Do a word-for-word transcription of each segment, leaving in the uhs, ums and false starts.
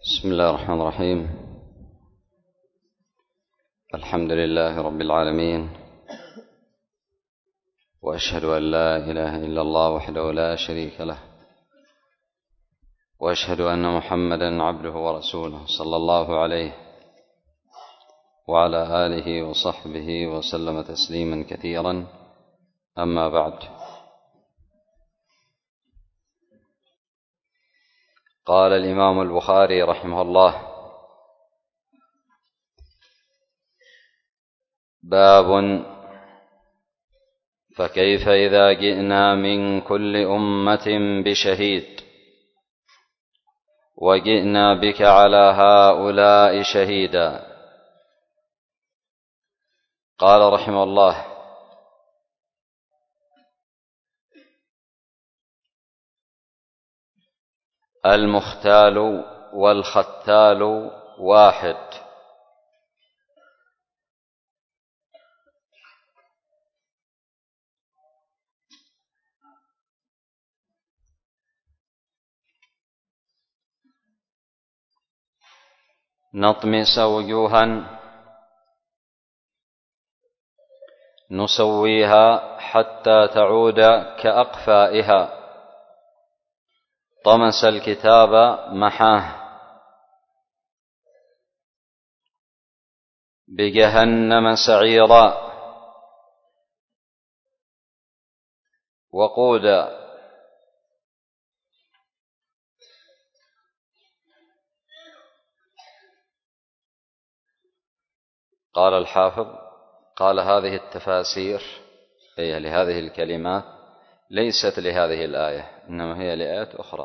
بسم الله الرحمن الرحيم. الحمد لله رب العالمين، وأشهد أن لا إله إلا الله وحده لا شريك له، وأشهد أن محمدا عبده ورسوله صلى الله عليه وعلى آله وصحبه وسلم تسليما كثيرا. أما بعد، قال الإمام البخاري رحمه الله: باب فكيف إذا جئنا من كل أمة بشهيد وجئنا بك على هؤلاء شهيدا. قال رحمه الله: المختال والختال واحد. نطمس وجوها نسويها حتى تعود كأقفائها، طمس الكتاب محاه، بجهنم سعيرا وقودا. قال الحافظ: قال هذه التفاسير هي لهذه الكلمات ليست لهذه الآية، إنما هي لآيات أخرى،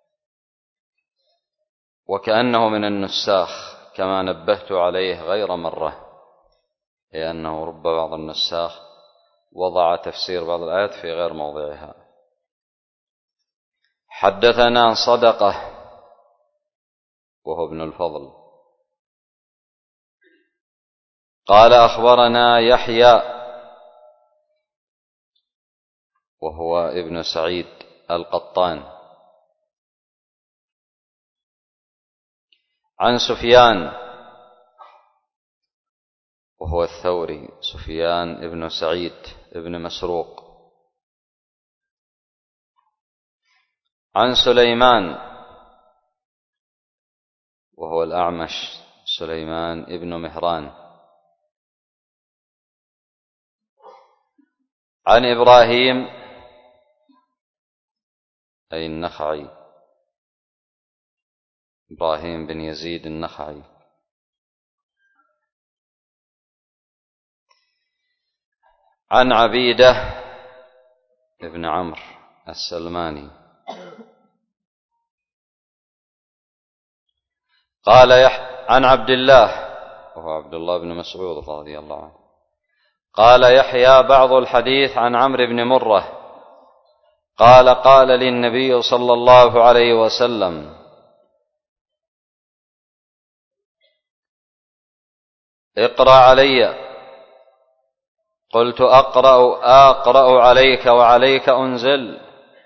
وكأنه من النساخ كما نبهت عليه غير مرة، لأنه رب بعض النساخ وضع تفسير بعض الآيات في غير موضعها. حدثنا صدقة وهو ابن الفضل قال أخبرنا يحيى وهو ابن سعيد القطان عن سفيان وهو الثوري، سفيان ابن سعيد ابن مسروق، عن سليمان وهو الأعمش سليمان ابن مهران، عن إبراهيم أي النخعي، إبراهيم بن يزيد النخعي، عن عبيدة ابن عمرو السلماني قال يح... عن عبد الله وهو عبد الله بن مسعود رضي الله عنه قال يحيى بعض الحديث عن عمرو بن مرة قال: قال للنبي صلى الله عليه وسلم: اقرأ علي. قلت: أقرأ أقرأ عليك وعليك أنزل؟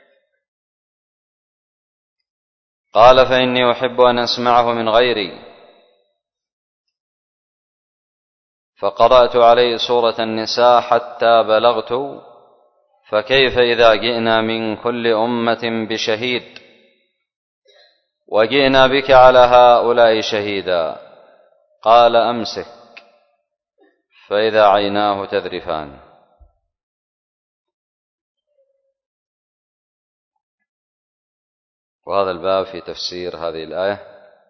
قال: فإني أحب أن أسمعه من غيري. فقرأت عليه سورة النساء حتى بلغت: فكيف إذا جئنا من كل أمة بشهيد وجئنا بك على هؤلاء شهيدا. قال: أمسك، فإذا عيناه تذرفان. وهذا الباب في تفسير هذه الآية: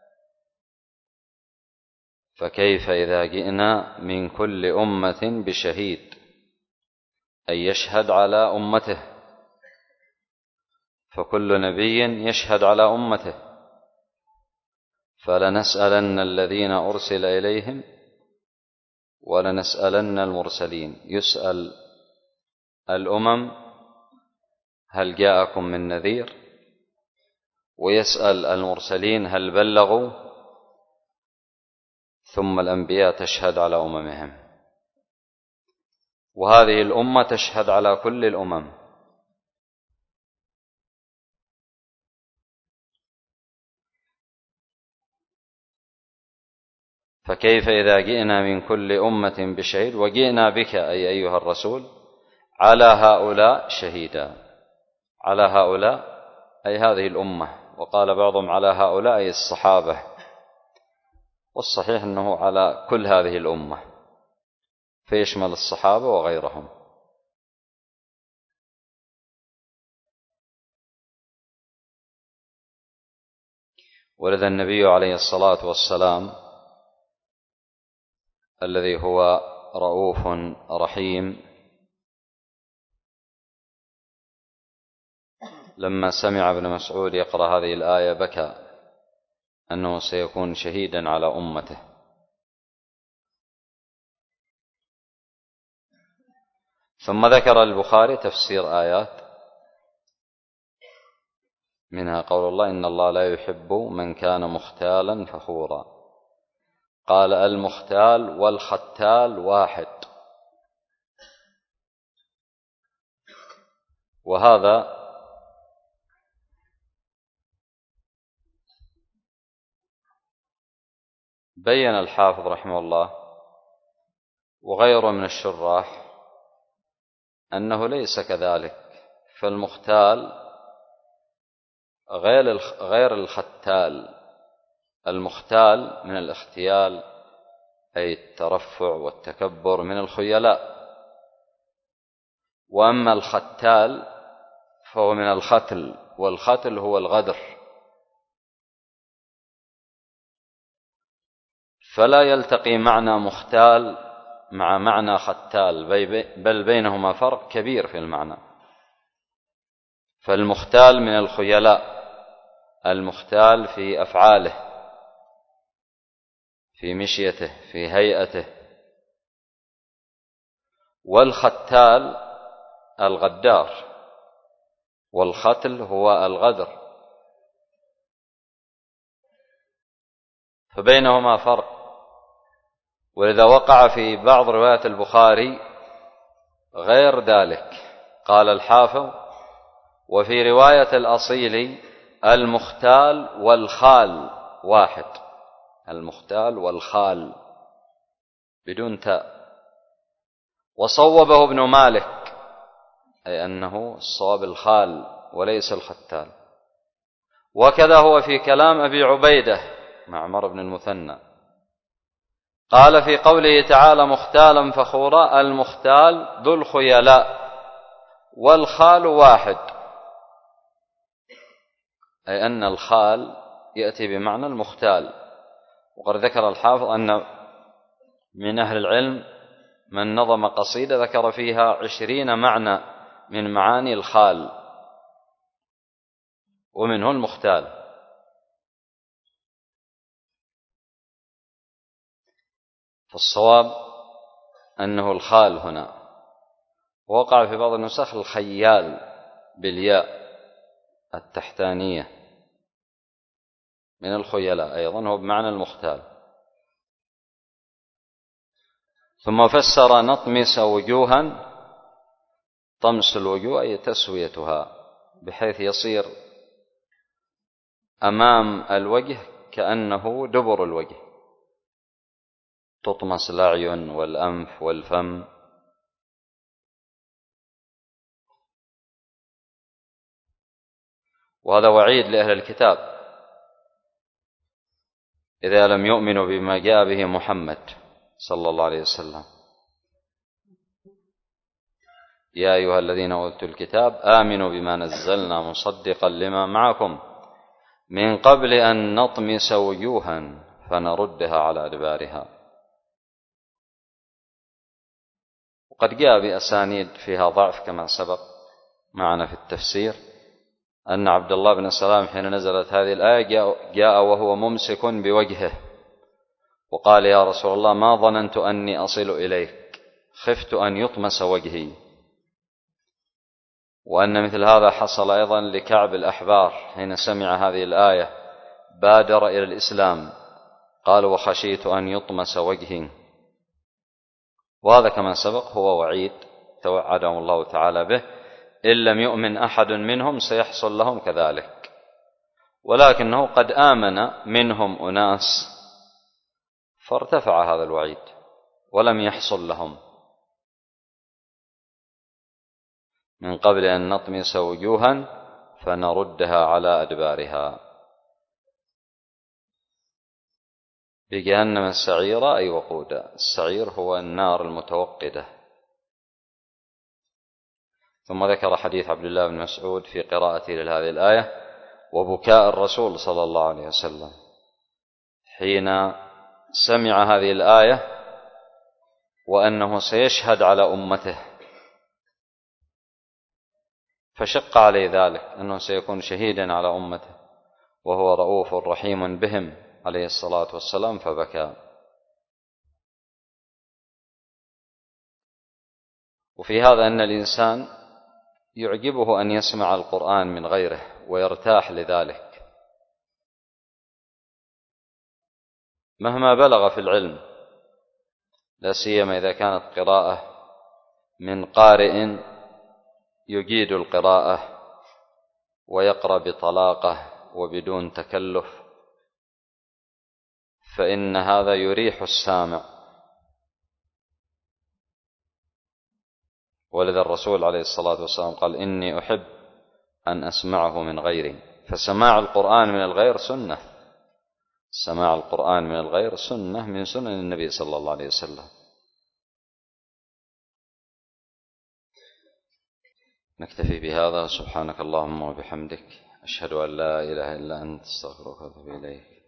فكيف إذا جئنا من كل أمة بشهيد، أي يشهد على أمته، فكل نبي يشهد على أمته، فلنسألن الذين أرسل إليهم ولنسألن المرسلين. يسأل الأمم: هل جاءكم من نذير؟ ويسأل المرسلين: هل بلغوا؟ ثم الأنبياء تشهد على أممهم، وهذه الأمة تشهد على كل الأمم. فكيف إذا جئنا من كل أمة بشهيد وجئنا بك أي أيها الرسول على هؤلاء شهيدا. على هؤلاء أي هذه الأمة، وقال بعضهم على هؤلاء أي الصحابة، والصحيح أنه على كل هذه الأمة فيشمل الصحابة وغيرهم. ولذا النبي عليه الصلاة والسلام الذي هو رؤوف رحيم لما سمع ابن مسعود يقرأ هذه الآية بكى أنه سيكون شهيدا على أمته. ثم ذكر البخاري تفسير آيات منها قول الله إن الله لا يحب من كان مختالا فخورا. قال المختال والختال واحد، وهذا بين الحافظ رحمه الله وغيره من الشراح أنه ليس كذلك، فالمختال غير الختال. المختال من الاختيال أي الترفع والتكبر من الخيلاء، وأما الختال فهو من الختل، والختل هو الغدر. فلا يلتقي معنى مختال مع معنى ختال، بل بينهما فرق كبير في المعنى. فالمختال من الخيلاء، المختال في أفعاله، في مشيته، في هيئته. والختال الغدار، والختل هو الغدر، فبينهما فرق. ولذا وقع في بعض روايات البخاري غير ذلك. قال الحافظ وفي رواية الأصيل المختال والخال واحد، المختال والخال بدون تاء. وصوبه ابن مالك أي أنه الصواب الخال وليس الختال. وكذا هو في كلام أبي عبيدة معمر بن المثنى، قال في قوله تعالى مختالا فخورا المختال ذو الخيلاء والخال واحد، أي أن الخال يأتي بمعنى المختال. وقد ذكر الحافظ أن من أهل العلم من نظم قصيدة ذكر فيها عشرين معنى من معاني الخال، ومنه المختال. فالصواب أنه الخال هنا. ووقع في بعض النسخ الخيال بالياء التحتانية من الخيلاء أيضا هو بمعنى المختال. ثم فسر نطمس وجوها، طمس الوجوه أي تسويتها بحيث يصير أمام الوجه كأنه دبر الوجه، تطمس الأعين والأنف والفم. وهذا وعيد لأهل الكتاب إذا لم يؤمنوا بما جاء به محمد صلى الله عليه وسلم. يا أيها الذين أوتوا الكتاب آمنوا بما نزلنا مصدقا لما معكم من قبل أن نطمس وجوها فنردها على أدبارها. وقد جاء بأسانيد فيها ضعف كما سبق معنا في التفسير أن عبد الله بن سلام حين نزلت هذه الآية جاء وهو ممسك بوجهه وقال يا رسول الله ما ظننت أني أصل إليك، خفت أن يطمس وجهي. وأن مثل هذا حصل أيضا لكعب الأحبار حين سمع هذه الآية بادر إلى الإسلام، قال وخشيت أن يطمس وجهي. وهذا كما سبق هو وعيد توعدهم الله تعالى به، إن لم يؤمن أحد منهم سيحصل لهم كذلك. ولكنه قد آمن منهم أناس فارتفع هذا الوعيد ولم يحصل لهم من قبل أن نطمس وجوها فنردها على أدبارها بجهنم السعيرة أي وقودا. السعير هو النار المتوقدة. ثم ذكر حديث عبد الله بن مسعود في قراءته لهذه الآية وبكاء الرسول صلى الله عليه وسلم حين سمع هذه الآية وأنه سيشهد على أمته، فشق عليه ذلك أنه سيكون شهيدا على أمته وهو رؤوف رحيم بهم عليه الصلاة والسلام، فبكى. وفي هذا أن الإنسان يعجبه أن يسمع القرآن من غيره ويرتاح لذلك مهما بلغ في العلم، لا سيما إذا كانت قراءة من قارئ يجيد القراءة ويقرأ بطلاقة وبدون تكلف، فإن هذا يريح السامع. ولذا الرسول عليه الصلاة والسلام قال إني أحب أن أسمعه من غيري. فسماع القرآن من الغير سنة، سماع القرآن من الغير سنة من سنن النبي صلى الله عليه وسلم. نكتفي بهذا. سبحانك اللهم وبحمدك، أشهد أن لا إله إلا أنت، استغفرك وأتوب إليك.